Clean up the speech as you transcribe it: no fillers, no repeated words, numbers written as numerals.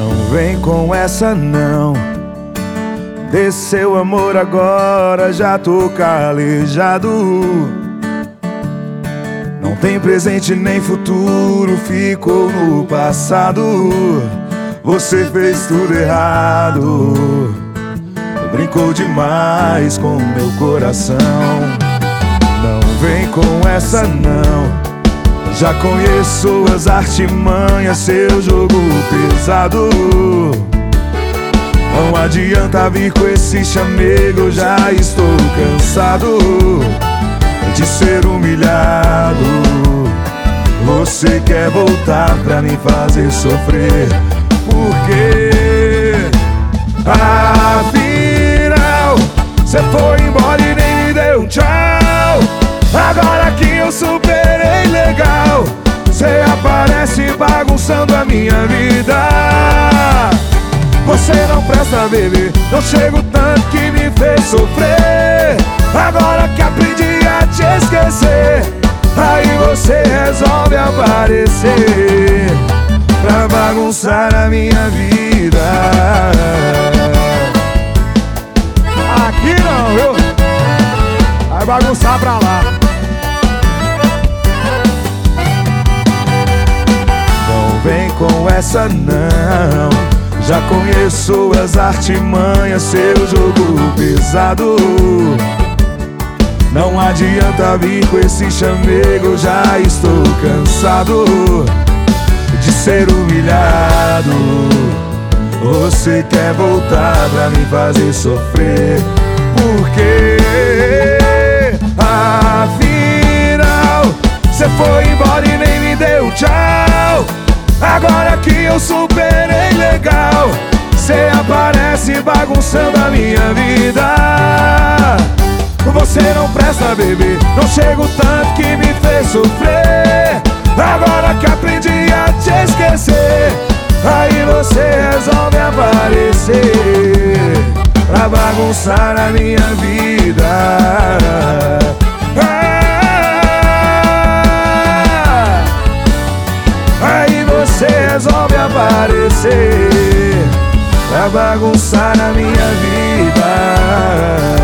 Não vem com essa não. Desse seu amor agora já tô calejado. Não tem presente nem futuro, ficou no passado. Você fez tudo errado, brincou demais com meu coração. Não vem com essa não. Já conheço suas artimanhas, seu jogo pesado. Não adianta vir com esse chamego, eu já estou cansado de ser humilhado. Você quer voltar pra me fazer sofrer. Por quê? Afinal, cê foi embora e nem me deu um tchau. Agora que eu superei legal, cê aparece bagunçando a minha vida. Você não presta, bebê, não chego tanto que me fez sofrer. Agora que aprendi a te esquecer, aí você resolve aparecer pra bagunçar a minha vida. Aqui não, viu? Vai bagunçar pra lá. Não vem com essa não. Já conheço suas artimanhas, seu jogo pesado. Não adianta vir com esse chamego, eu já estou cansado de ser humilhado. Você quer voltar pra me fazer sofrer. Por quê? Afinal, cê foi embora e nem me deu tchau. Agora que eu superei legal, cê aparece bagunçando a minha vida. Você não presta, bebê, não chego tanto que me fez sofrer. Agora que aprendi a te esquecer, aí você resolve aparecer pra bagunçar a minha vida. Aí você resolve aparecer pra bagunçar a minha vida.